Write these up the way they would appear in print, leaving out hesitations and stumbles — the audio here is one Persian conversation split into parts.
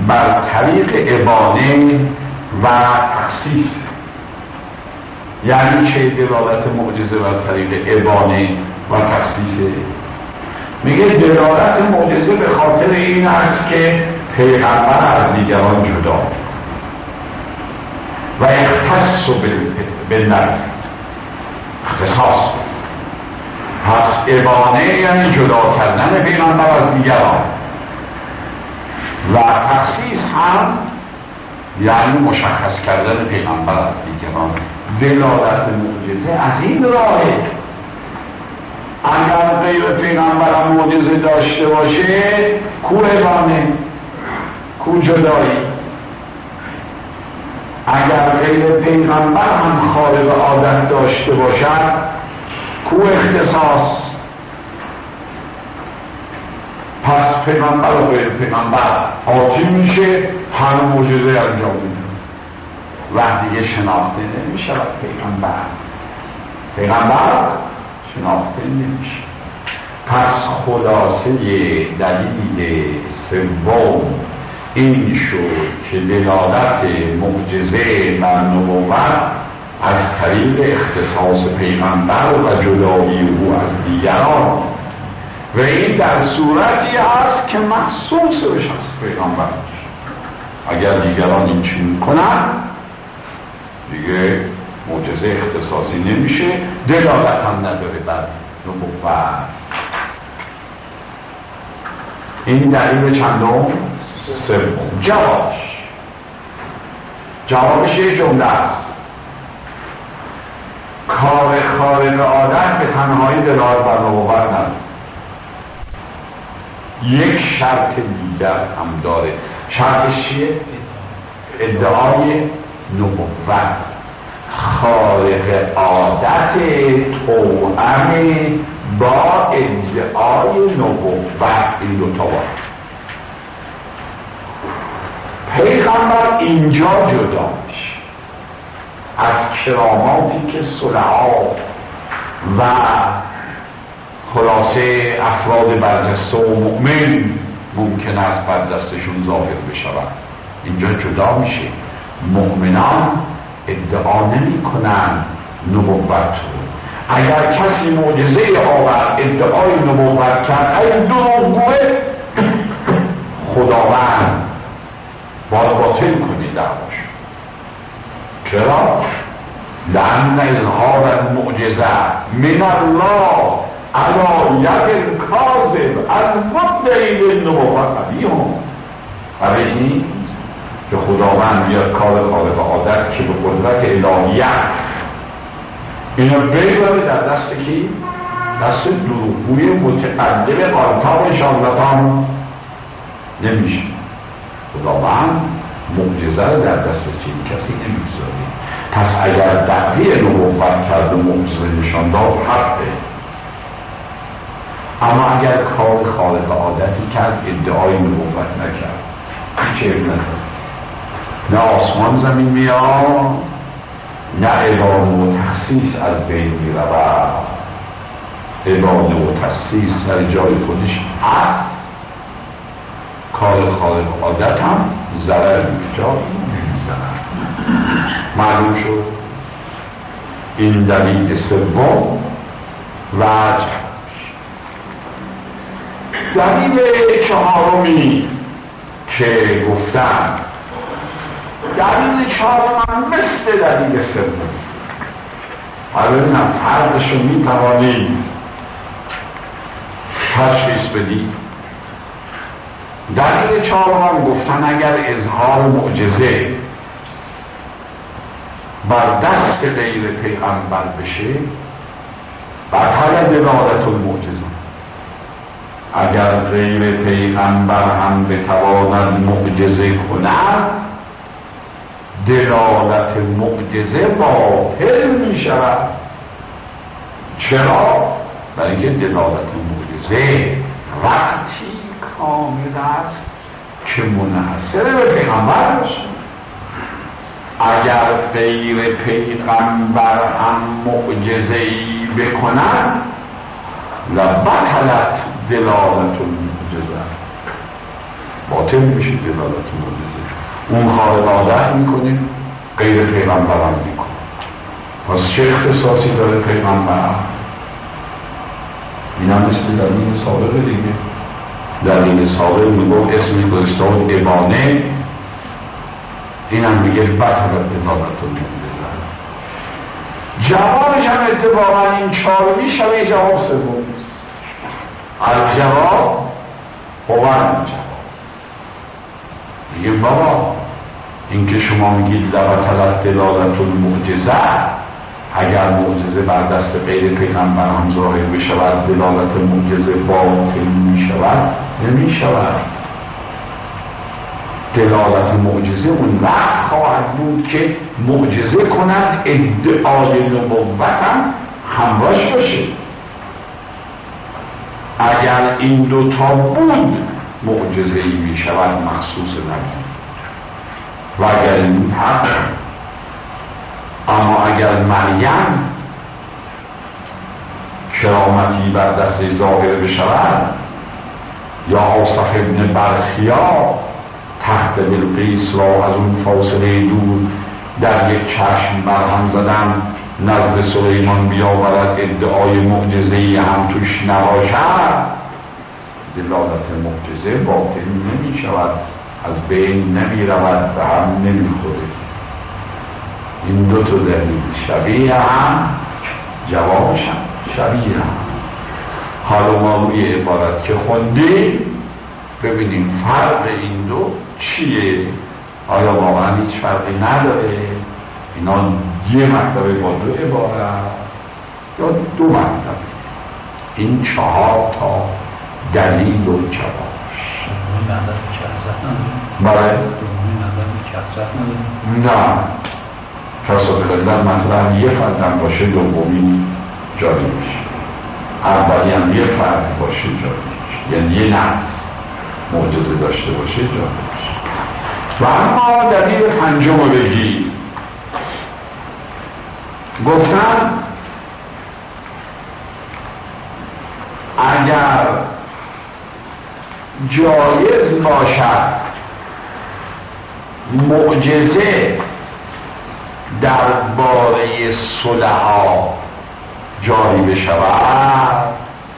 بر طریق ابانه و تخصیص. یعنی چه دلالت معجزه بر طریق ابانه و تخصیصه؟ میگه دلالت معجزه به خاطر این است که پیغمبر از دیگران جدا و اختص بالنبی، اختصاص. پس ابانه یعنی جدا کردن پیغمبر از دیگران و تخصیص هم یعنی مشخص کردن پیغمبر از دیگران. دلالت معجزه از این راهه. اگر غیر پیغمبر هم معجزه داشته باشه، کو ابانه، کو جدایی. اگر غیر پیغمبر هم خارق عادت داشته باشد، کو اختصاص. پس پیغمبر و غیر پیغمبر آتی میشه، هر معجزه انجام میده و دیگه شناخته نمیشه. پیغمبر شناخته نمیشه. پس خلاصه دلیل سوم این شد که دلالت معجزه بر نبوت از طریق اختصاص پیغمبر و جدایی او از دیگران، و این در صورتی است که مخصوص به شخص پیغمبر. اگر دیگران این چنین کنن دیگه معجزه اختصاصی نمیشه، دلالت هم نداره بر نبوت. این دلیل چندم؟ سوم. جوابش یه جمله است: کار خارق عادت به تنهایی دلالت بر نبوت نداره، یک شرط دیگر هم داره. شرطش چیه؟ ادعای نبوت. خارق عادت توأم با ادعای نبوت، این دو تا باید. پیغمبر اینجا جدا میشه از کراماتی که صلحا و خلاصه افراد برجسته و مؤمن ممکن است بر دستشون ظاهر بشود. اینجا جدا میشه. مؤمنان ادعا نمی کنن نبوت رو. اگر کسی معجزه آورد ادعای نبوت کرد، این دروغگوه، خداوند باید باطل کنی دعواش. چرا؟ لأن اظهار المعجزه من الله علی ید کاذب المدعی بالنبوت علیهم. برای این که خداوند بیاد کار خارق عادت که به قدرت الهیت اینو بگذاره در دست کی؟ دست دروغگوی متقدم قانتاب شانلتان نمیشه. خداوند معجزه رو در دست چنین کسی نمیگذاره. پس اگر دعوی نبوت کرد و معجزه نشان داد حقه. اما اگر کار خارق عادتی کرد ادعای نبوت نکرد، چه نداره. نه آسمان زمین میاد، نه ابانه و تخصیص از بین میرود. ابانه و تخصیص سر جای خودش هست. کار خارق عادت هم ضرر میجاد نمیزند. معلوم شد. این دلیل سوم. وجه دلیل چهارمی که گفتم، دلیل چهارم مثل دلیل سوم. حالا ببینم فرقش رو میتوانیم تشخیص بدیم. دلیل چهارم گفتن اگر اظهار معجزه بر دست غیر پیغمبر بشه بطل دلالت المعجزه. اگر غیر پیغمبر هم بتواند معجزه کند دلالت معجزه باطل می شود. چرا؟ برای اینکه دلالت معجزه وقتی کامل است که منحصر به پیغمبر باشه. اگر غیر پیغمبر هم معجزه‌ای بکنند لبطلت دلالت المعجزه. باطل میشه دلالت معجزه. اون خارق عادت میکنه، غیر پیغمبران میکنه. پس چه اختصاصی داره پیغمبر؟ این هم مثل دلیل سابق دیگه. دلیل سابق میگفت اسمی گذاشته بود ابانه، این هم میگه بطلت دلالت رو میگذاره. جوابش هم اتفاقا این چارمی شبه جواب سوم است. الجواب هو الجواب. میگه بابا این که شما میگید لبطلت دلالت المعجزه، اگر معجزه بر دست غیر پیغمبر هم ظاهر بشود دلالت معجزه باطل میشود؟ نمیشود. دلالت معجزه اون وقت خواهد بود که معجزه کنند ادعای نبوتم همراهش باشه. اگر این دوتا بود معجزه ای میشود مخصوص نبی، و اگر این حق. اما اگر مریم کرامتی بر دست ظاهر بشود، یا آصف ابن برخیا تحت بلقیس را از اون فاصله دور در یک چشم برهم زدن نزد سلیمان بیاورد ادعای معجزه‌ای هم توش نباشد، دلالت معجزه باطل نمی شود، از بین نمی رود و هم نمی خوره. این دو تا دلیل شبیه هم، جوابش هم شبیه هم. حالا ما روی عبارت که خوندیم ببینیم فرق این دو چیه. آیا واقعا هیچ فرقی نداره؟ اینا یه مطلبه با دو عبارت یا دو مطلب؟ این 4 تا دلیل و جوابش. نظر به کسرت نداره؟ بله؟ نظر به کسرت نداره؟ نه، کسرت قلیلن مطلب یه فردم باشه دومی جاری میشه، اولی هم یه فرد باشه جاری میشه، یعنی یه نقص معجزه داشته باشه جاری میشه. و اما دلیل پنجم رو بگی، گفتن اگر جایز باشد معجزه درباره صلحا جاری بشود،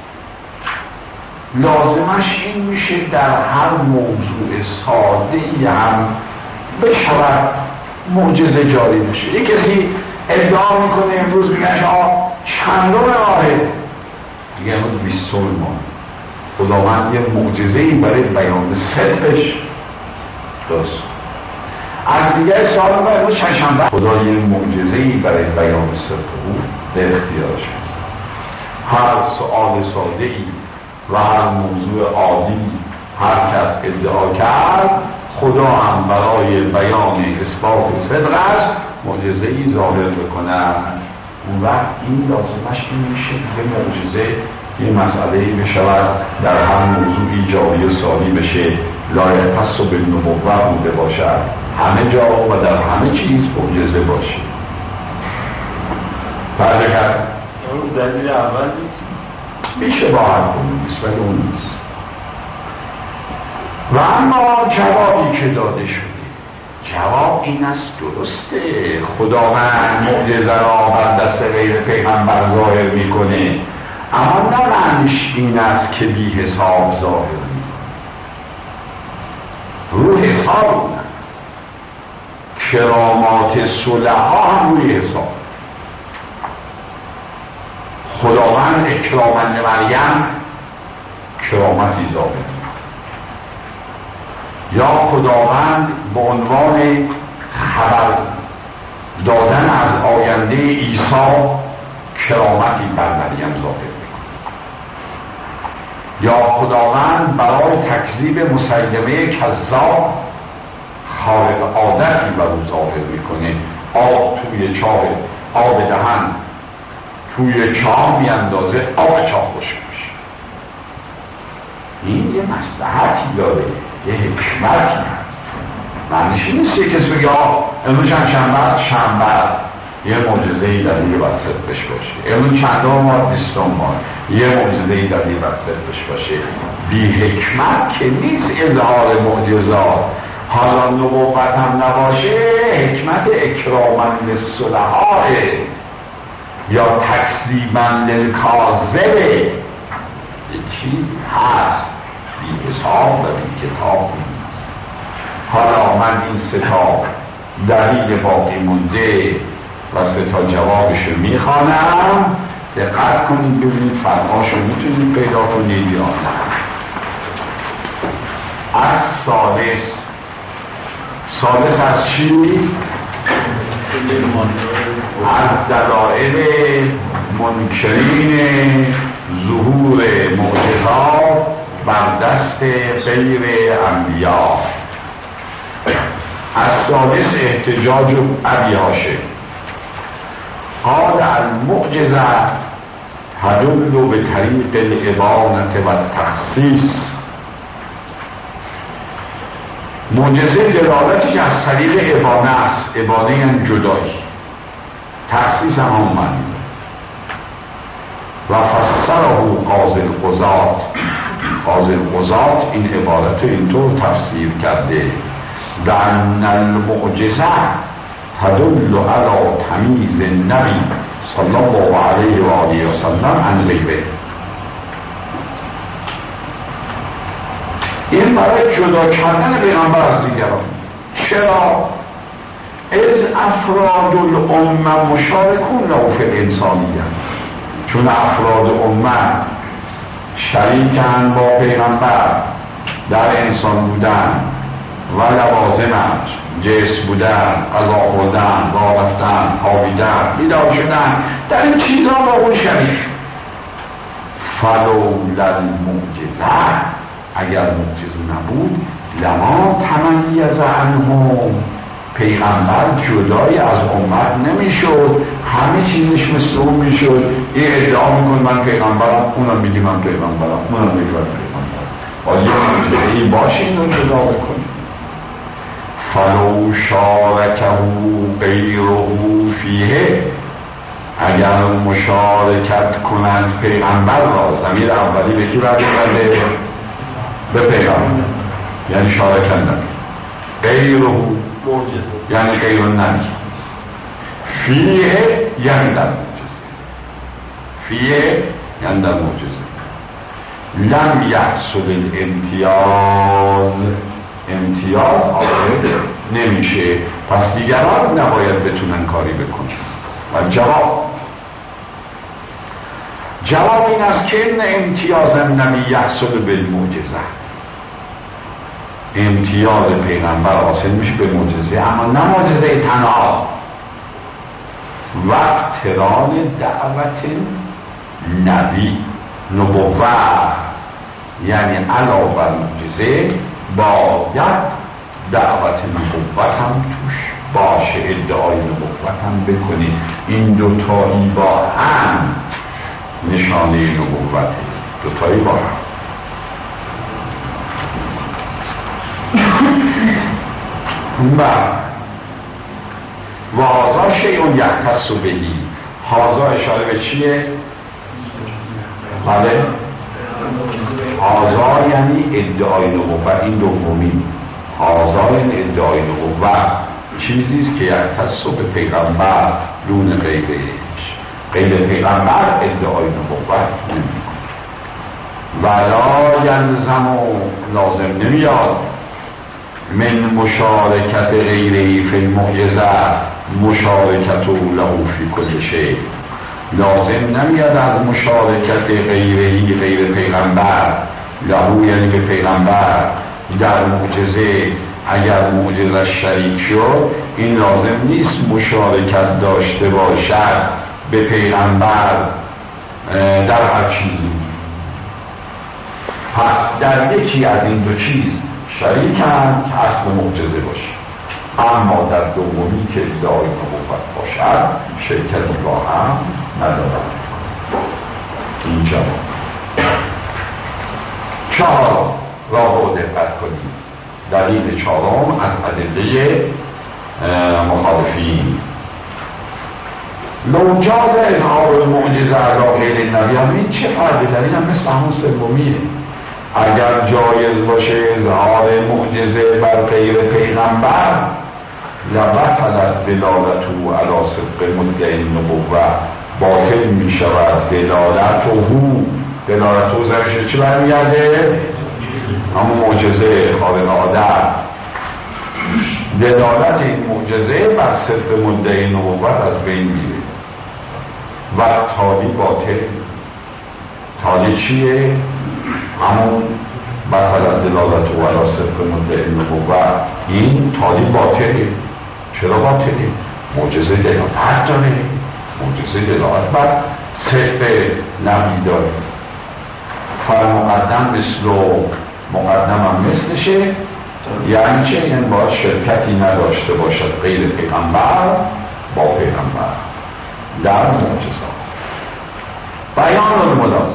لازمش این میشه در هر موضوع ساده‌ای هم بشود معجزه جاری بشه. یک کسی ادعا میکنه امروز میگه چندم راهه، دیگه امروز 20 ماه، خداوند یه معجزه‌ای برای بیان صدقش درست. از دیگه سال امروز چهارشنبه، خدا یه معجزه‌ای برای بیان صدق بود به اختیارش هست. هر سؤال ساده‌ای و هر موضوع عادی هر کس ادعا کرد، خدا هم برای بیان اثبات صدقش معجزه‌ای ظاهر بکند. اون وقت این لازمش این میشه که معجزه یه مسئله‌ای بشود در هر موضوعی جاری و ساری بشه، لا یختص بالنبوة بوده باشد، همه جا و در همه چیز معجزه باشه. فرق کرد؟ اون دلیل اول میشه با هر کنون نیست ولی اون نیست. و اما جوابی که داده شده، جواب این است درسته خداوند معجزه را بر دست غیر پیغمبر ظاهر میکنه، اما نه معنیش این است که بی حساب ظاهر میکنه، رو حساب نه. کرامات صلحا هم روی حساب. خداوند اکرامن مریم کرامتی ظاهر میکنه، یا خداوند به عنوان خبر دادن از آینده عیسی کرامتی بر مریم ظاهر میکنه، یا خداوند برای تکذیب مسیلمه کذاب خارق عادتی بر او ظاهر میکنه. آب توی چاه، آب دهن توی چاه میاندازه، آب چاه خشک میشه. این یه مصلحتی داره، یه حکمتی هست. معنیش این نیست یه کسی بگه امروز شنبه است، یه معجزه‌ای دلیل بر صدقش باشه. امروز چندم ماه 20 ماه، یه معجزه‌ای دلیل بر صدقش باشه. بی حکمت که نیست اظهار معجزات. حالا نبوت هم نباشه، حکمت اکراما للصلحاء یا تکذیبا للکاذب، یک چیز هست بی حساب و بی کتاب نیست. حالا من این سه تا دلیل باقی مونده و سه تا جوابشو میخوانم، دقت کنید ببینید فرقاشو میتونید پیدا کنید یا نه. از ثالث از چی؟ از دلائل منکرین ظهور معجزات بر دست غیر انبیا. از ثالث احتجاج ابی هاشم قال المعجزه تدل به طریق الابانه و التخصیص. معجزه دلالتش از طریق ابانه است، ابانه یعنی جدایی، تخصیص هم معنی. و فسره قاضی القضات این عبارت اینطور تفسیر کرده: لأن المعجزه تدل على تمییز النبی صلی الله علیه و آله و سلم عن غیره. این برای جدا کردن پیغمبر از دیگران. چرا؟ از افراد الامه مشارکون له فی الانسانیه، چون افراد امه شریکن با پیغمبر در انسان بودن و لوازمش، جسم بودن، غذا خوردن، راه رفتن، خوابیدن، بیدار شدن، در این چیزها با اون شریک. فلولا المعجزه، اگر معجزه نبود لما تمیز عنهم، پیغمبر جدای از امت نمیشد، همه چیزش مثل اون میشد. این ادعا میکن من پیغمبرم، اونم میگی من پیغمبرم، اونم میگه من پیغمبرم. آیا معجزه‌ای باشه اینو جدا بکنی؟ فلو شارکه غیره فیه، اگر مشارکت کنند پیغمبر را، ضمیر اولی به کی برمیگرده؟ به پیغمبر، یعنی شارکندن. غیره یعنی غیر النبی، فیه یعنی در معجزه، فیه یعنی در معجزه. لم یحصل الامتیاز، امتیاز حاصل نمیشه، پس دیگران نباید بتونن کاری بکنن. و جواب این است که ان امتیاز النبی یحصل بالمعجزه، امتیاز پیغمبر حاصل میشه به معجزه، اما نه معجزه تنها. و اقتران دعوت نبی، نبوت یعنی علاوه بر معجزه باید دعوت نبوت هم توش باشه، ادعای نبوت هم بکنی. این دوتایی با هم نشانه نبوته، دوتایی با هم. و هازا شیعون یختص بهی، هازا اشاره به چیه؟ بله، هازا یعنی ادعای نبوت، این دومی. هازا یعنی ادعای نبوت، چیزیست که یختص به پیغمبر دون غیرش، غیر پیغمبر ادعای نبوت نمی‌کنه. ولا یلزم، لازم نمیاد من مشارکت غیره فی المعجزه مشارکت له فی کل شیء، لازم نمیاد از مشارکت غیره، غیر پیغمبر، له یعنی به پیغمبر در معجزه، اگر معجزه شریک شد این لازم نیست مشارکت داشته باشد به پیغمبر در هر چیزی. پس در یکی از این دو چیز شریکن که اصل معجزه باشه، اما در دومی که ادعای نبوت باشد شرکتی با هم ندارد. این جواب. چهار را دقت کنید، دلیل چهارم از ادله مخالفین. لو جاز اظهار المعجزه علی غیر النبی، این چه فرقی داره؟ این هم مثل همون سومیه. اگر جایز باشه اظهار معجزه بر غیر پیغمبر لبطلت دلالته علی صدق مدعی النبوة، باطل می شود دلالته زمینش چی برمیگرده؟ همون معجزه خارق عادت، دلالت این معجزه بر صدق مدعی نبوت از بین میره و تالی باطل. تالی چیه؟ همون بطلت دلالت و علی صدق مدعی نبوت، این تالی باطله. چرا باطله؟ معجزه دلالت داره، معجزه دلالت بر صدق نبی داره. فرمقدم مثل مقدم هم مثلشه، یعنی چه؟ یعنی باید شرکتی نداشته باشد غیر پیغمبر با پیغمبر در معجزات. بیان الملازم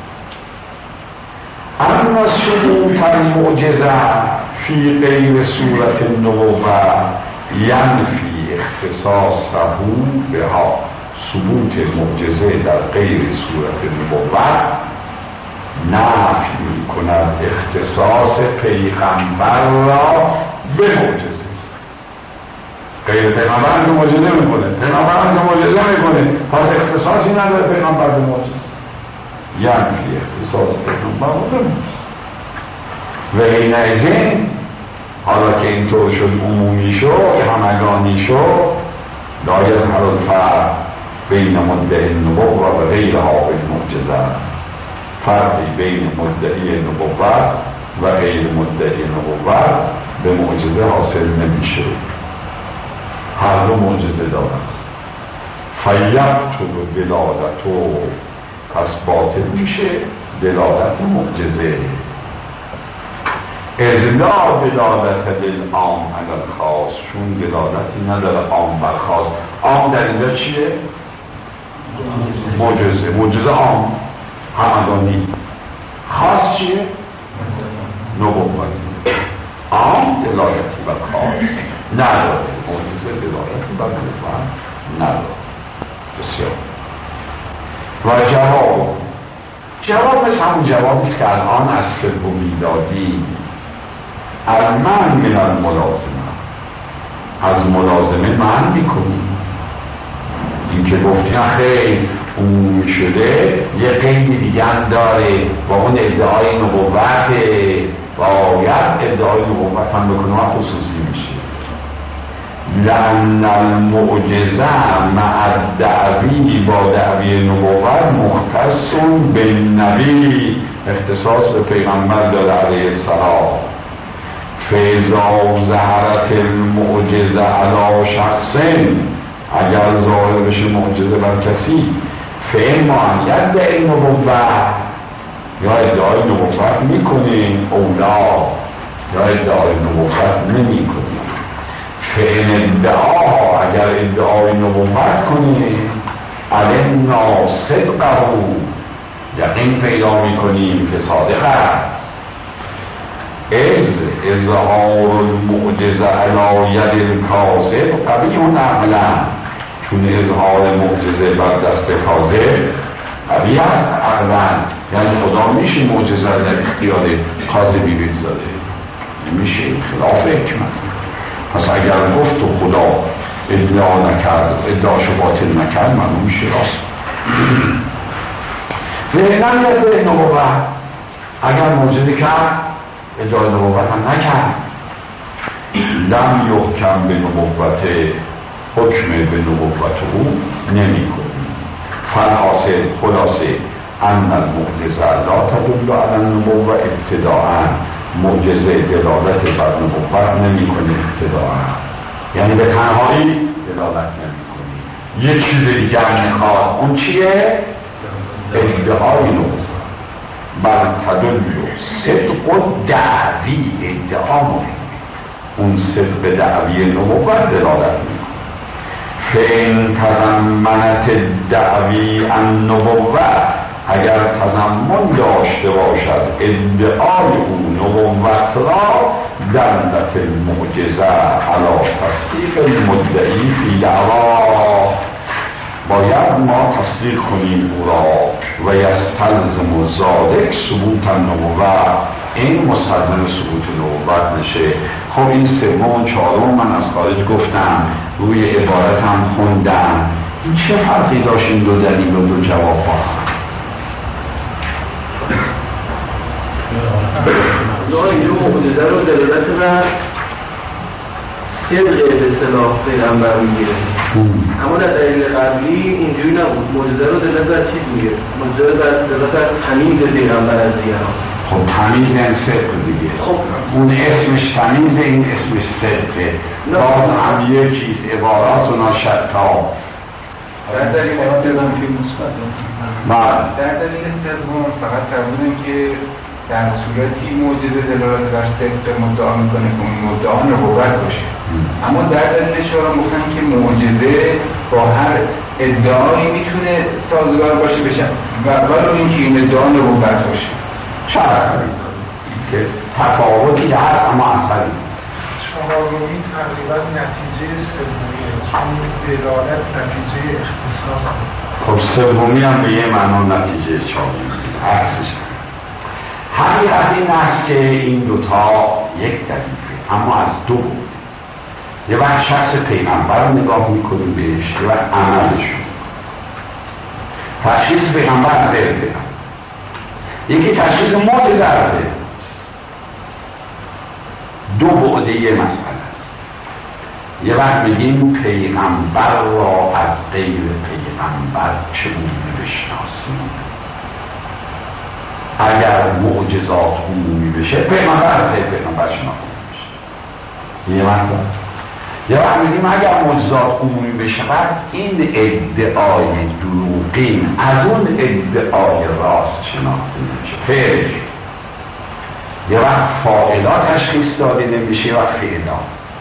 اما ثبوت المعجزه فی غیر صورت النبوة ینفی اختصاصه بها، ثبوت معجزه در غیر صورت نبوت نفی می کند اختصاص پیغمبر را به معجزه. غیر پیغمبر که معجزه میکنه، پیغمبر هم که معجزه میکنه، پس اختصاصی نداره پیغمبر به معجزه، یعنی اختصاص پیغمبر را به معجزه. و این ازین حالا که اینطور شد، عمومی شد، همگانی شد، لا یظهر الفرق بین مدعی النبوة و غیرها بالمعجزه، فرقی بین مدعی نبوت و غیر مدعی نبوت به معجزه حاصل نمیشه، هر دو معجزه دارند. فیبطل دلالتو، پس باطل میشه دلالت معجزه. از لا دلالت للعام علی الخاص، چون دلالتی نداره عام بر خاص. عام در اینجا چیه؟ معجزه، معجزه عام همگانی. خاص چیه؟ نبوت. عام دلالتی بر خاص نداره، معجزه دلالتی بر نبوت نداره. بسیار. و جواب مثل همون جوابیست که الان از سومی دادیم. المنع من الملازمه، از ملازمه منع میکنیم. این که گفتیم خیلی عمومی شده، یه قید دیگه هم داره و اون ادعای نبوته، باید ادعای نبوت هم بکنه و خصوصی میشه. لأن المعجزه مع الدعوی، با دعوی نبوت مختص بالنبی، اختصاص به پیغمبر داره علیه السلام. فاذا ظهرت المعجزه علی شخص، اگر ظاهر بشه معجزه بر کسی، فاما یدعی نبوت، یا ادعای نبوت میکنیم، اولا یا ادعای نبوت نمیکنیم. فان ادعا، اگر ادعای نبوت کنیم، علمنا صدقه، یقین پیدا میکنیم که صادق است. از اظهار المعجزه علی ید الکاذب قبیح عقلا، چون اظهار معجزه بر دست کاذب قبیح است عقلا. یعنی خدا میشه معجزه در اختیار کاذبی بگذاره؟ نمیشه، خلاف حکمت. پس اگر گفت و خدا ادعا نکرد، ادعاشو باطل نکرد، معلوم میشه راست. فعلا یه نبوت، اگر معجزه کرد ادعای نبوت هم نکرد، لم یحکم به نبوت، حکم به نبوت او نمی کنیم. فالحاصل، خلاصه، ان المعجزه لا تدل علی النبوة ابتداء، معجزه دلالت بر نبوت نمی کنه ابتداء، یعنی به تنهایی دلالت نمی کنه. یک چیز دیگر میخواد، اون چیه؟ ادعای نبوت. بل تدل صدق و دعوی، ادعا مهمه، اون صدق دعوی نبوت دلالت میکنه. فین تضمنت دعوی النبوة، اگر تضمن داشته باشد ادعای او نبوت را، دلت المعجزه علی تصدیق المدعی فی دعوا، باید ما تصدیق کنیم او را و یستلزم ذالک ثبوت النبوة، این مستلزم ثبوت نبوت میشه. خب این سوم و چهارم من از خارج گفتم، روی عبارتم خوندم. این چه فرقی داشت این دو دلیل و دو جواب ها؟ اینجا معجزه رو دلالت بر طبق به اصطلاح پیغمبر میگیره، اما در دلیل قبلی اینجوری نبود. معجزه رو دلالت بر چی میگه؟ معجزه رو دلالت بر تمییز پیغمبر از دیگران. خب تمیز این صدق دیگه. خب اون اسمش تمیزه، این اسمش صدقه. باز هم یکیست، عبارات و ناشتا. در دلیل سوم که مثبت در دلیل سوم فقط فرمودن که در صورتی معجزه دلالت بر صدق مدعا میکنه که اون مدعا نبوت باشه، اما در دلیل چهارم گفتن که معجزه با هر ادعایی میتونه سازگار باشه بشه و ولو اینکه این ادعا نبوت باشه. چه اثری که تفاوتی هست اما اثری چهارمی تقریبا نتیجه سومیه، چون دلالت نتیجه اختصاص. خب سومی هم به یه معنا نتیجه چهارمی عکسش. حقیقت این است که این دوتا یک دلیله اما از دو بود. یه وقت شخص پیغمبر رو نگاه میکنیم بهش، یه وقت عملشون. تشخیص پیغمبر از غیر پیغمبر، یکی تشخیص معجزه رو. دو بعده یه مسئله است. یه وقت میگیم پیغمبر را از غیر پیغمبر چگونه بشناسیم. اگر معجزات عمومی بشه پیغمبر از غیر پیغمبر شناخته میشه. یه وقت میگیم اگر معجزات عمومی بشه این ادعای دروغین از اون ادعای راست شناخته میشه. فعلش یه وقت فاعلا تشخیص داده نمیشه و فعلا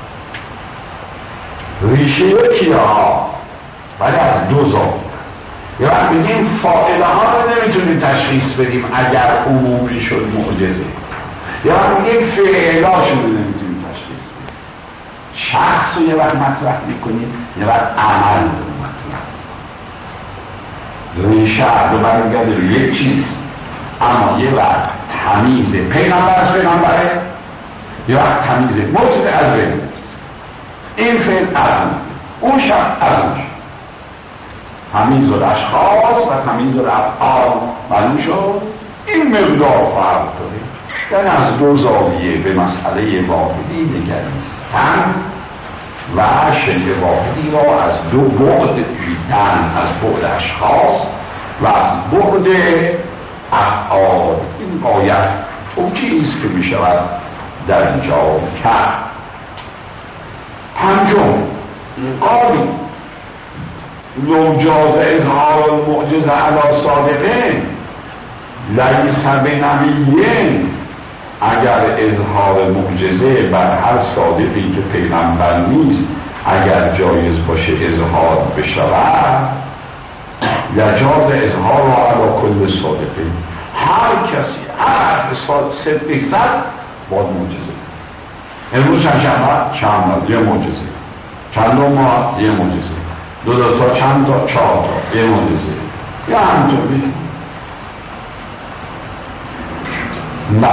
ریشه یکی ها ولی از دو زاویه است. یه وقت میگیم فاعله ها رو نمیتونیم تشخیص بدیم اگر عمومی شد معجزه. یه وقت میگیم فعلا شده نمیتونیم تشخیص بدیم. شخص رو یه وقت مطرح میکنیم، یه وقت عمل رو مطرح میکنیم. ریشه رو برمیگرده رو یک چیز، اما یه وقت تمیز پیغمبر از پیغمبره، یا تمیز معجزه از غیر معجزه. این فعل علم، اون شخص علم شد. تمیز الاشخاص و تمیز الافعال معلوم شد. این مقدار فرق داره، یعنی از دو زاویه به مسئله واحدی نگریستن و شیء واحدی را از دو بعد دیدن، از بعد اشخاص و از بعد افعال. این باید توجیه‌ای که می شود در اینجا کرد. پنجم قالی لو جاز اظهار المعجزه علی صادقین لیس بنبیین، اگر اظهار معجزه بر هر صادقی که پیغمبر نیست اگر جایز باشه اظهار بشود، یجاز اظهار علی کل صادقین، هر کسی هر صدقی صد باید معجزه. امروز چند شنبه یه معجزه، چند ماه یه معجزه، دو تا چند تا چهار تا یه معجزه، یا همینطوری. نه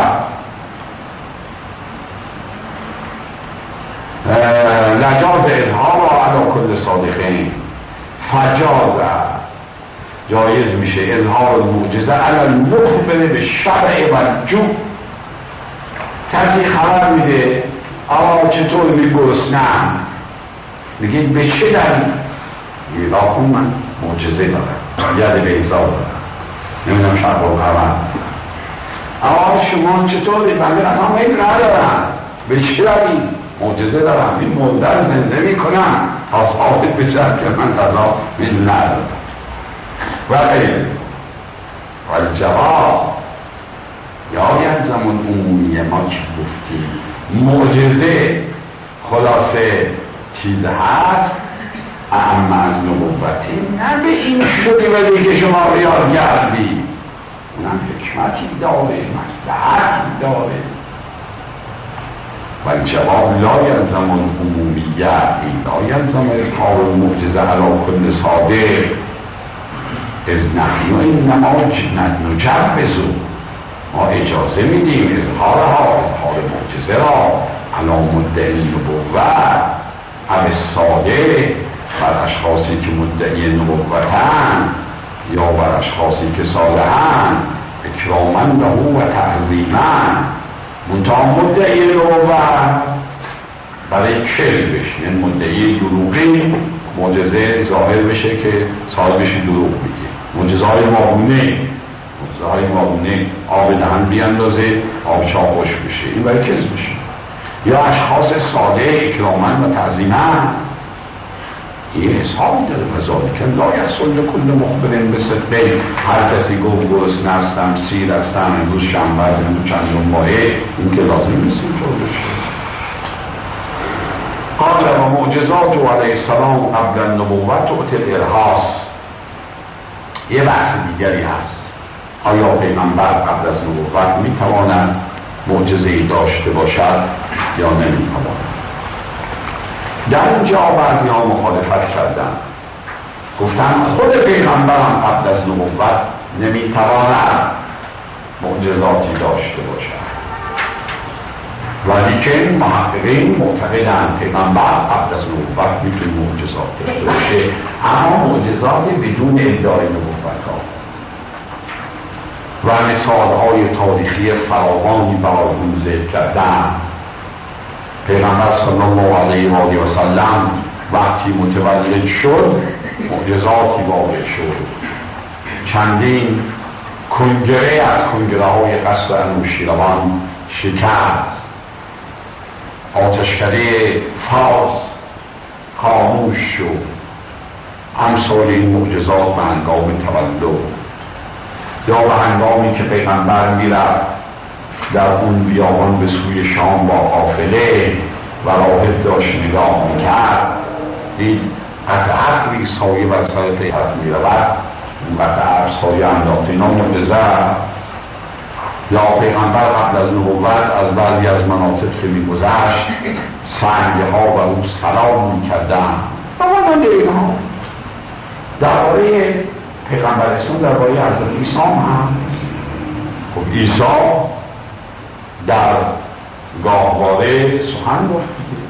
لجاز اظهار علی کل صادقین، فجاز جایز میشه اظهار معجزه علی المخبر به شرع و جو. کسی خبر میده آقا چطور میگرسنم، میگید به چه دلیل؟ یه راکون من معجزه دارم، ید به حساب دارم، نمیدونم شرق و خبر. آقا شما چطوری؟ بنده از هم این ندارم، به چه دلیل؟ معجزه دارم، این مردر زنده میکنم تا ثابت بشه که من تضا این ندارم و غیره. و جواب یا زمان عمومی ما که گفتیم معجزه خلاصه چیز هست اما از نبوتی، نه به این شدی و دیگه شما ریال گردی، اونم حکمتی داره، مصلحتی داره. و الجواب لا یلزم العمومیت، این لا یلزم اظهار المعجزه علی کل صادق، از نحن انما نجوز، ما اجازه میدیم اظهار معجزه را علی مدعی نبوت او صادق، بر اشخاصی که مدعی نبوتن یا بر اشخاصی که صالحن، اکراما له و تعظیما، منتها مدعی نبوت برای کذبش، یعنی مدعی دروغی معجزه ظاهر بشه که صاحبش دروغ میگه، معجزه های ماهونه آب دهن بیاندازه آب چا خوش بشه، این برای کذب بشه، یا اشخاص صالح اکراما و تعظیما، یه حسابی داره. و ذالک لا یحصل لکل مخبر بصدق، هر کسی گفت گرسنه هستم، سیر هستم، امروز شنبه است، امروز چندم ماهه، این که لازم نیست اینطور بشه. قال و معجزات علیه السلام قبل النبوت تؤتی الارهاص. یه بحث دیگری هست، آیا پیغمبر قبل از نبوت میتواند معجزه‌ای داشته باشد یا نمیتواند؟ در اینجا بعضی ها مخالفت کردن، گفتن خود پیغمبرم قبل از نبوت نمیتواند معجزاتی داشته باشد، ولی که محققین معتقدند پیغمبر قبل از نبوت میتونه معجزات داشته باشه، اما معجزات بدون ادعای نبوت ها و مثالهای تاریخی فراوانی برای اون ذکر کردن. پیغمبر صلی الله علیه و آله و سلم وقتی متولد شد معجزاتی واقع شد، چندین کنگره از کنگره های قصر انوشیروان شکست، آتشکده فارس خاموش شد، امثال این معجزات به هنگام تولد یا به هنگامی که پیغمبر میرفت در اون بیابان به سوی شام با قافله و راهب داشت نگاه میکرد، دید قطعه سایه بر سر پیغمبر میرود، اون قطعه سایه انداخت، اینا معجزه. یا پیغمبر قبل از نبوت از بعضی از مناطق که میگذشت سنگها و او سلام میکردن و مانند اینها. درباره پیغمبر اسلام درباره حضرت عیسی هم، خب عیسی در گاهواره سخن گفت دیگه.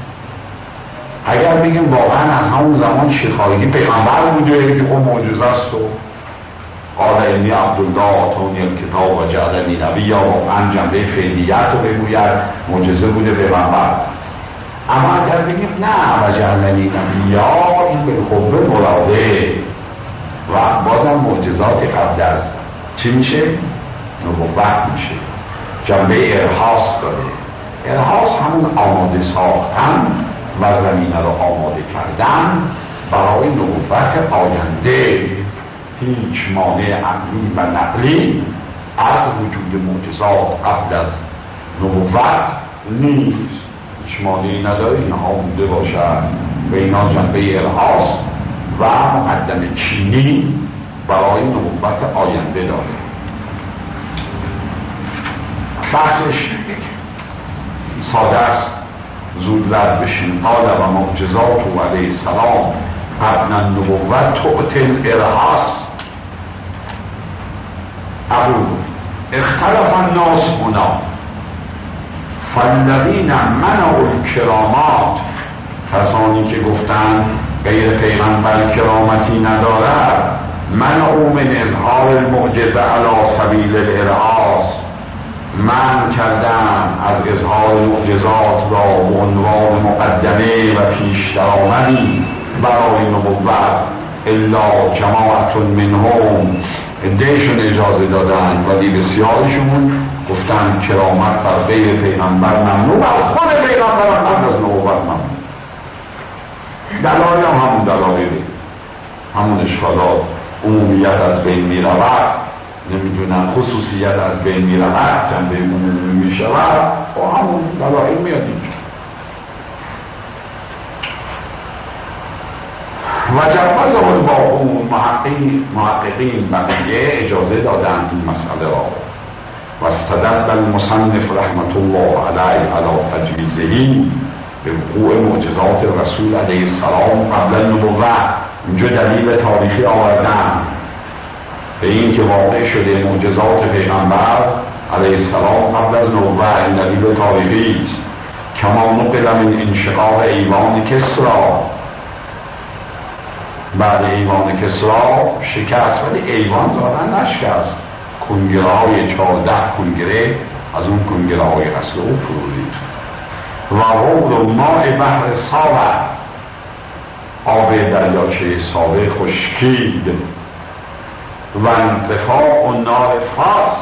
اگر بگیم واقعا از همون زمان شیخایگی پیغمبر بوده که خب معجزه است و قال انی عبدالله آتانی الکتاب و جعلنی نبیا، واقعا جنبه فعلیت رو بگوید معجزه بوده پیغمبر. اما اگر بگیم نه و جعلنی نبیا، این به خبر مراده و بازم معجزات قبل از چی میشه؟ نبوت میشه، جنبه ارهاص داره. ارهاص همون آماده ساختن و زمینه رو آماده کردن برای نبوت آینده. هیچ مانع عقلی و نقلی از وجود معجزات قبل از نبوت نیست، هیچ مانعی نداره اینها بوده باشد و اینا جنبه ارهاص و مقدم چینی برای نبوت آینده داره. بحثش ساده است، زود رد بشین. قال و معجزات علیه السلام قبل النبوت تؤتی الارهاص. اقول اختلف الناس هنا فالذین منعوا الکرامات، کسانی که گفتند غیر پیغمبر کرامتی ندارد، منعوا من اظهار المعجزه علی سبیل الارهاص، منع کردن از اظهار معجزات را به عنوان مقدمه و پیش درآمدی برای نبوت، الا جماعت منهم، عدهشون اجازه دادن ولی بسیارشون گفتن کرامت بر غیر پیغمبر ممنوع، بر خود پیغمبر هم قبل از نبوت ممنوع. دلایل هم همون دلایل، همون اشکالات، عمومیت از بین می رود، نمیدونم خصوصیت از بین می رود، جنبه عمومی می شود و همون دلایل میاد اینجا. و جوازه الباقون، محققین بقیه اجازه دادن این مسئله را. و استدل المصنف رحمت الله علیه علی تجویزه به وقوع معجزات رسول علیه السلام قبل النبوة. اینجا دلیل تاریخی آوردن به این که واقع شده معجزات پیغمبر علیه السلام قبل از نبوة. این دلیل تاریخی است. کما نقل من انشقاق ایوان کسری، بعد ایوان کسری شکست، ولی ایوان ظاهرا نشکست، کنگره های 14 کنگره از اون کنگره های اصل او فرو ریخت. و غور ماء بحر ساور، آب دریاچه ساور خشکید. و انطفاء نار فارس،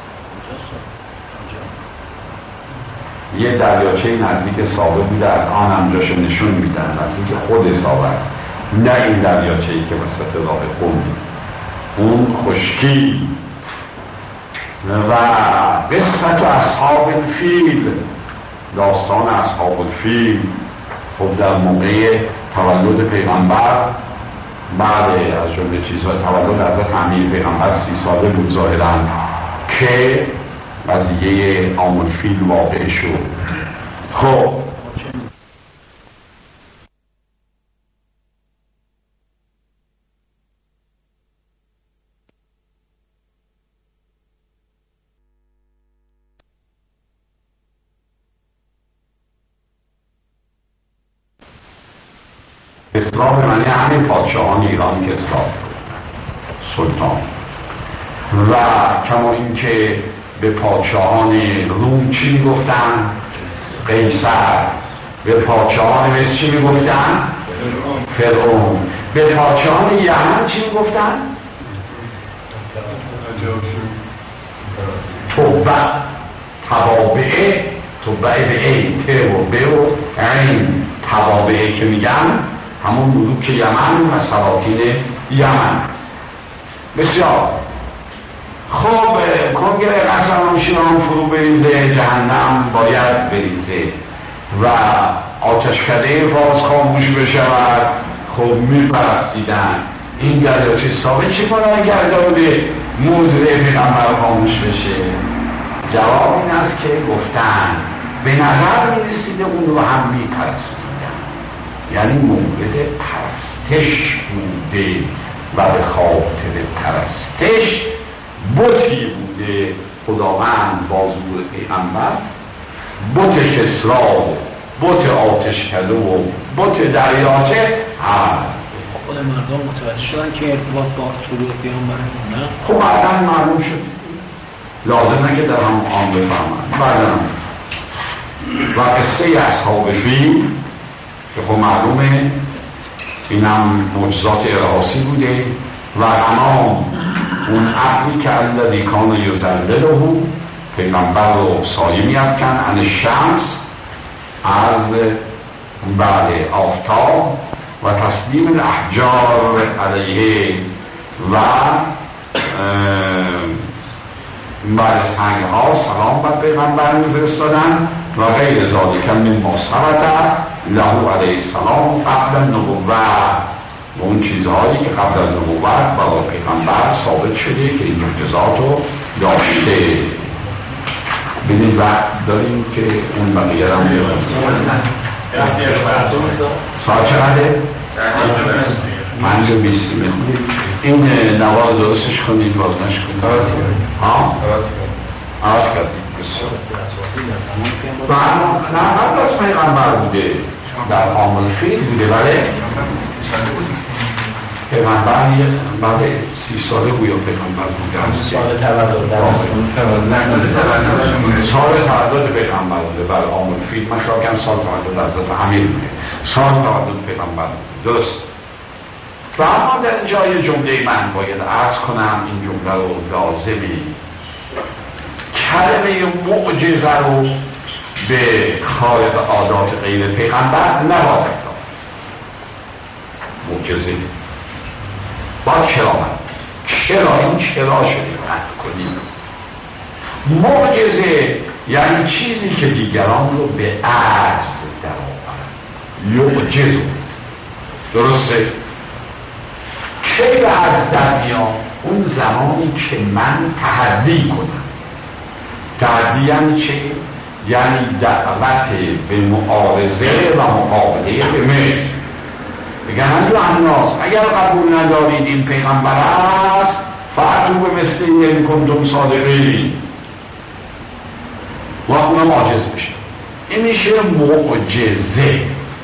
یه دریاچه نزدیک ساور بوده، الان هم جاشو نشون میدن، نزدیک خود ساور است، نه این دریاچه‌ای که وسط راه قم، اون خشکی. و قصة اصحاب الفیل، داستان اصحاب الفیل. خب در موقع تولد پیغمبر، بعد از جمله چیزها تولد حضرت امیر پیغمبر 30 ساله بود ظاهراً که قضیه عام الفیل واقع شد. خب اسلام معنی همین پادشاهان ایران که اسلام سلطان. و کما اینکه به پادشاهان روم چی میگفتن؟ قیصر. به پادشاهان مصر چی میگفتن؟ فرعون. به پادشاهان یمن چی میگفتن؟ تبع. توابعه، تبع به این ت و ب و این. توابعه که میگن همون ملوک یمن و سلاطین یمن است. بسیار خب. کنگره قسم شیران فرو بریزه، جهنم باید بریزه و آتشکده فارس خاموش بشود. خب میپرستیدن این دریاچه ساور چی کنه گرداده موزه پیغمبر خاموش بشه؟ جواب این است که گفتن به نظر میرسیده اون رو هم میپرستیدن، یعنی مورد پرستش بوده و به خاطر پرستش بتی بوده. خداوند با ظهور پیغمبر بت کسری، بت آتشکده و بت دریاچه هست. خود مردم متوجه شدن که ارتباط با طلوع پیغمبر نه؟ خب بعداً معلوم شد، لازمه که در هم آن بفهمن. بعداً و قصه اصحاب فیل که خب معلومه اینم معجزات ارهاسی بوده. و غمام، اون عقلی که الذی کان یظلله، پیغمبر رو سایه می‌افکن عن الشمس، از بعد آفتاب. و تسلیم الاحجار علیه، و بعد سنگ ها سلام بر پیغمبر می‌فرستادن. و غیر ذالک مما ثبت له علیه السلام قبل النبوة، و اون چیزهایی که قبل از نبوت برای پیغمبر ثابت شده که این معجزات رو داشته. ببینید وقت داریم که اون بقیه رو هم بیارم. ساعت چقدره؟ 5:20 میخونید. این نوار درستش کنید، بازنش کنید. عوض کردید. و نه قبل از پیغمبر بوده، در عام الفیل بوده. ولی پیغمبر بعد 30 ساله گویا پیغمبر بوده. سال تولد پیغمبر بوده. بر عام الفیل من شاکم سال تولد حضرت امیر بوده، سال تولد پیغمبر بوده. درست. و اما در جای جمله من باید عرض کنم این جمله رو لازمی، کلمه معجزه رو به خارق عادات غیر پیغمبر نباید داد. معجزه با کرامت، چرا این چرا شده رد کنیم. معجزه یعنی چیزی که دیگران رو به عجز در آورد. یعجزو، درسته؟ کی به عجز در میام؟ اون زمانی که من تحدی کنم، تحدی یعنی چه؟ یعنی دعوت به معارضه و مقابله به مثل. بگن الناس اگر قبول ندارید این پیغمبر است فأتوا به مثل این کنتم صادقین و اونا معجزه بشه. این میشه معجزه.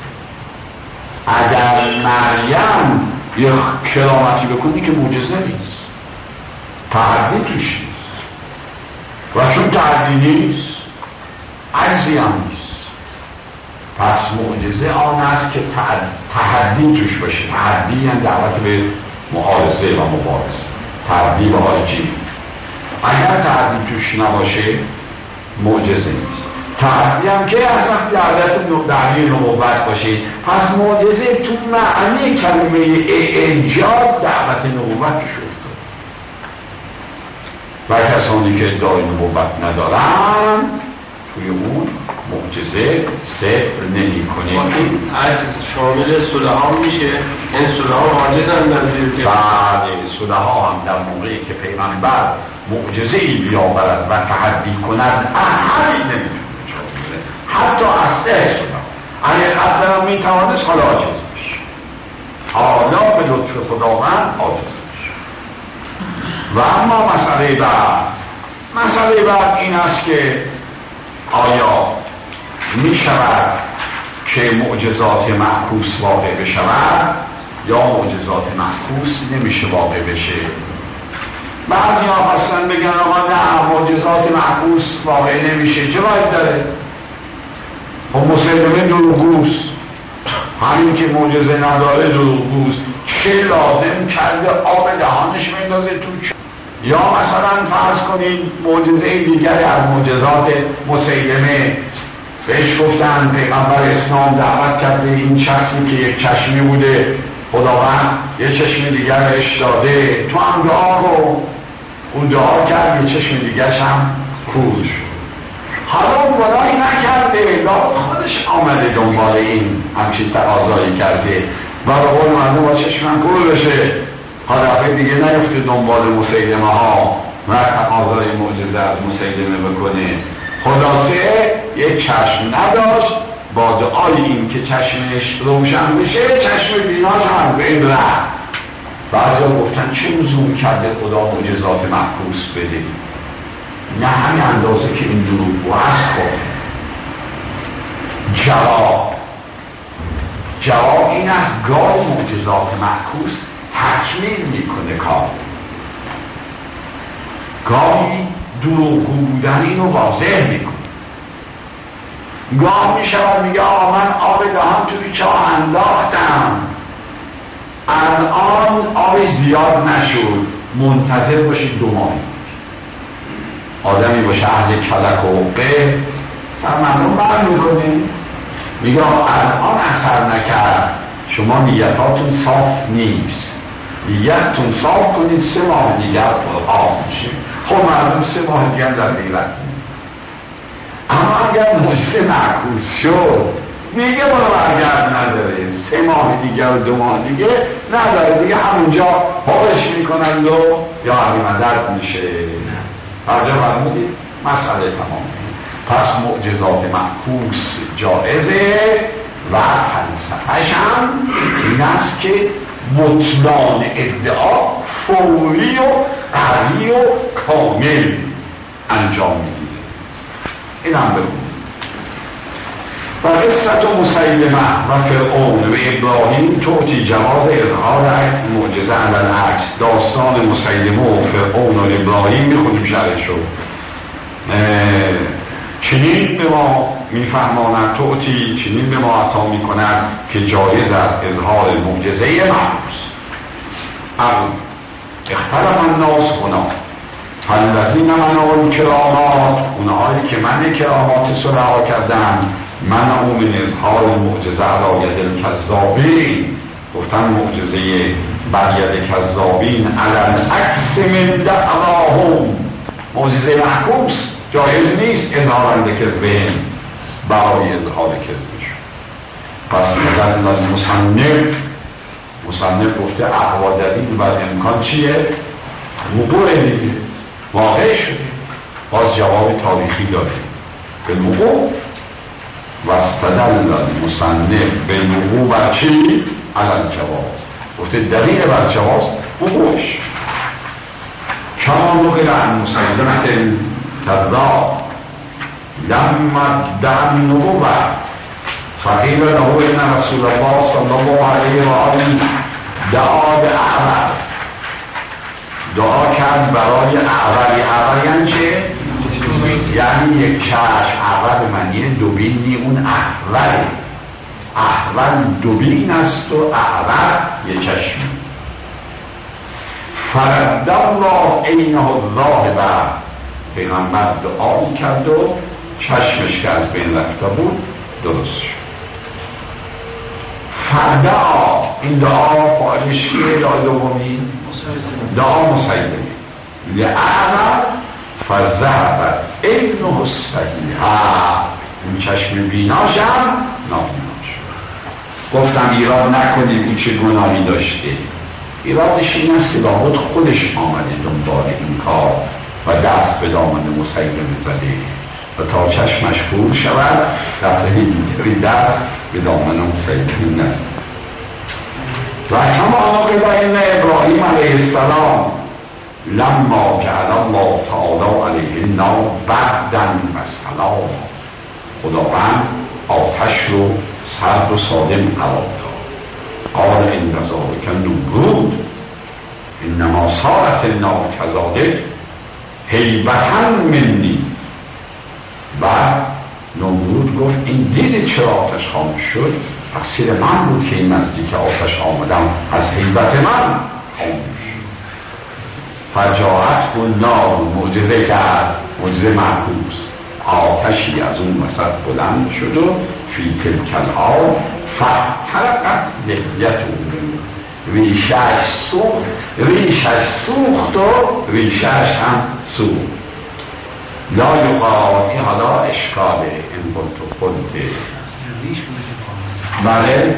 اگر مریم یه کرامتی بکنی که معجزه نیست، تحدی توش نیست، و چون تحدی نیست عجزی هم نیست. پس معجزه آن است که تحدی توش باشه. تحدی یعنی دعوت به معارضه و مبارزه، تحدی به حاجی. اگر تحدی توش نباشه معجزه نیست. تحدی هم که از وقت دعوت نبوت باشه، پس معجزه تو معنی کلمه اعجاز دعوت نبوت توش افتاد. و کسانی که ادعای نبوت ندارن توی اون معجزه صفر نمی کنه. این عجز شامل سوره ها میشه؟ این سوره ها عاجز هم در زیر که بله، سوره ها هم در موقعی که پیغمبر معجزه ای بیاورد و تحدی کند احدی نمیتونه حتی اصله سوره. اگر قبلا میتوانست حالا عاجز بشه، حالا به لطف خداوند عاجز بشه. و اما مسئله بعد این است که آیا می شود که معجزات معکوس واقع بشود یا معجزات معکوس نمیشه واقع بشه؟ بعضی ها هستن بگن آقا نه معجزات معکوس واقع نمیشه. چه باید داره؟ خب مسلمه دروغگوست، همین که معجزه نداره دروغگوست. چه لازم کرده آب دهانش میندازه تو؟ یا مثلا فرض کنید معجزه دیگری از معجزات مسیلمه، بهش گفتن پیغمبر اسلام دعوت کرده این شخصی که یک چشمی بوده خداوند یه چشم دیگر بهش داده، تو هم دعا رو اون دعا کرد یه چشم دیگرش هم کور. حالا اون گناهی نکرده، لابد خودش آمده دنبال این همچین تقاضایی کرده و به قول مردم با چشمم کور بشه، حالا دیگه نیفته دنبال مسیلمه ها و تقاضای معجزه از مسیلمه بکنه. خلاصه یک چشم نداشت، با دعای این که چشمش روشن بشه چشم بیناش هم به این رفت. بعضا گفتن چه لزومی کرده خدا معجزات معکوس بده؟ نه همین اندازه که این دروغگو هست. خب جواب این است گاهی معجزات معکوس تکمیل میکنه کار، گاهی دروغگو بودن اینو واضح میکنه. گاه میشود میگه آقا من آب دهان توی چاه انداختم، الان آب زیاد نشد، منتظر باشید 2 ماه. آدمی باشه اهل کلک و عقه سرمندون بر میکنه، میگه الان اثر نکرد، شما نیتاتون صاف نیست، نیتتون صاف کنید 3 ماه دیگر آب میشه. خب مردم 3 ماه دیگر در غیرت. اما اگر معجزه معکوس شد دیگه برگرد نداره، 3 ماه دیگر و 2 ماه دیگه نداره، دیگه همونجا حالش میکنند و یا علی مدد میشه. برجا فرمودید مسئله تمام. پس معجزات معکوس جائزه و فلسفه‌ش هم این است که بطلان ادعا فوری و قوی و کامل انجام میگیره. این هم بگو. و قصت مسیلمه و فرعون و ابراهیم توتی جواز اظهار معجزه علی العکس. داستان مسیلمه و فرعون و ابراهیم میخونیم شرح شد. چنین به ما میفهماند توتی، چنین به ما عطا میکند که جایز است اظهار معجزه معکوس. اختلف الناس هنا فالذین منعوا کرامات، اونهایی که من کرامات رو رها کردن، منعوا من اظهار معجزه علی ید الکذابین، گفتن معجزه بر ید کذابین علی العکس من دعواهم، معجزه معکوس جایز نیست اظهارنده کذبین برای اظهار کذبش. پس مدن مصنف گفته اقوا دلیل بر امکان چیه؟ وقوع دیگه واقع شده. باز جواب تاریخی داره بالوقوع و استدل المصنف بالوقوع بر چی؟ علی الجواز. گفته دلیل بر جواز وقوعش. کما نقل عن مسیلمة الکذاب لما ادعى النبوة فقیل له ان رسول الله صلی الله علیه و آله دعا به اعور، دعا کرد برای اعور. اعور یعنی چه؟ یعنی یک چشم. اعور به معنی دوبینی، اون احوره. احول دوبین است و اعور یک چشمی. فرد الله عینه الذاهبه، پیغمبر دعا کرد و چشمش که از بین رفته بود درست شد. فدعا، این دعا فاعلش کیه؟ دعا دومی دعا مسیلمه لأعور فذهب عینه الصحیحه، اون چشم بیناش هم نابینا شد. گفتم ایراد نکنید این چه گناهی داشته. ایرادش این است که لابد خودش آمده دنبال این کار و دست به دامن مسیلمه زده و تا چشمش پور شود دفعه دیگری دست به دامن مسیلمه نزد. و کما نقل ان ابراهیم علیه السلام لما جعل الله تعالی علیه النار بردا و سلاما، خداوند آتش رو سرد و صادم قرار داد. قال ان ذلک نمرود انما صارت النار کذلک هیبة منی. بعد نمرود گفت این دید چرا آتش خاموش شد؟ تقصیر من بود که این نزدیک آتش آمدم، از هیبت من خاموش شد. فجاعت النار، معجزه کرد، معجزه معکوس. آتشی از اون وسط بلند شد و فی تلک الحال فاحترقت لحیته، ریشش سوخت و ریشش هم سوخت. لا یقال، این حالا اشکاله این قلت بله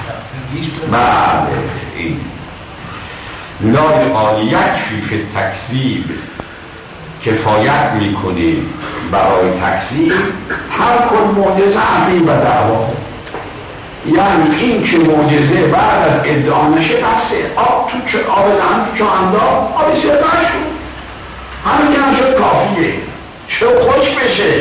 این لا یقال یکفی فی التکذیب، کفایت میکنه برای تکذیب ترک المعجزه عقیب دعوا. یعنی این که معجزه بعد از ادعا نشه بسه، آب تو انداز آب زیاده شد، همین که نشد کافیه، چه خوش بشه.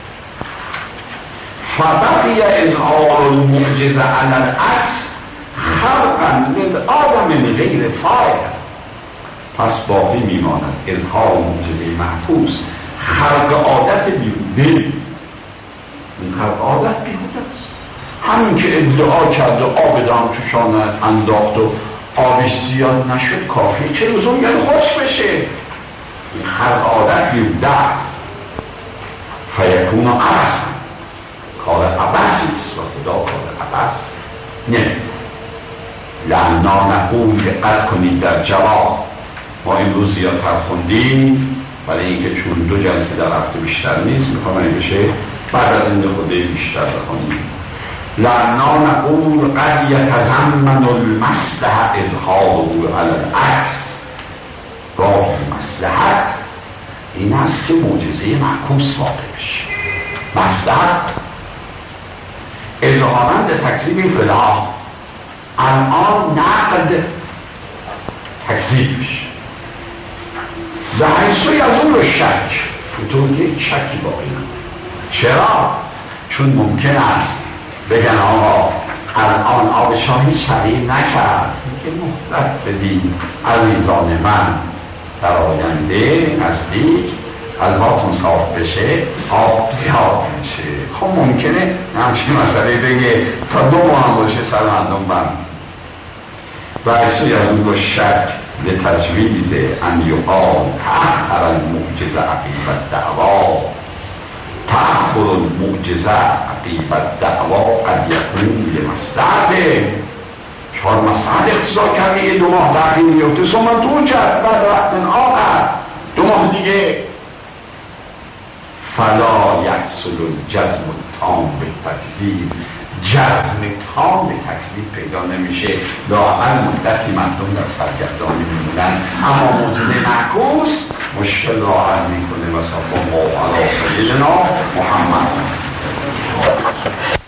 فبقی اظهار المعجزه علی العکس خلقا للآدم من غیر فایده، پس باقی میماند اظهار معجزه محفوظ، خلق عادت بیهوده. این خلق عادت بیهوده است. همین که ادعا کرد و آب دام تو شانه انداخت و آبش زیاد نشد کافی، چه لزوم یعنی خوش بشه. این خلق عادت بیهوده است. فیکون عبثا، کار عبثی است و خدا کار عبث نه. لعنا نقول دقت کنید در جواب، ما امروز زیادتر خوندیم ولی اینکه چون 2 جلسه در هفته بیشتر نیست میخوام این بشه بعد از این خوده بیشتر بخونیم. لعنا نقول قد یتضمن المصلحة اظهاره علی العکس، گاهی مصلحت این است که معجزه معکوس واقع بشه. مصلحت اظهارند تکذیب فلان، الان نقد تکذیب بشه به حیثوی از اون رو شک، فتور که شکی باقی نمونه. چرا؟ چون ممکن است بگن آقا الان آب شاهی تغییر نکرد که مهلت بدید عزیزان من، در آینده نزدیک قلباتون صاف بشه آب زیاد میشه. خب ممکنه همچین مسئله بگه تا 2 ماه باشه سر مردم بند و حیثوی از اون رو شک لتجویز ان یقال تأخر المعجزه عقیب الدعوا، تأخر المعجزه عقیب الدعوا قد یکون لمصلحته. شاید مصلحت اقتضا کرده 2 ماه تأخیر میفته ثم توجد بعد وقت آخر 2 ماه دیگه. فلا یحصل الجزم التام بالتکذیب، جزم تام به تکذیب پیدا نمیشه. لااقل مدتی مردم در سرگردانی میمونن، اما معجزه معکوس مشکل را حل میکنه و صلی الله علی سیدنا محمد.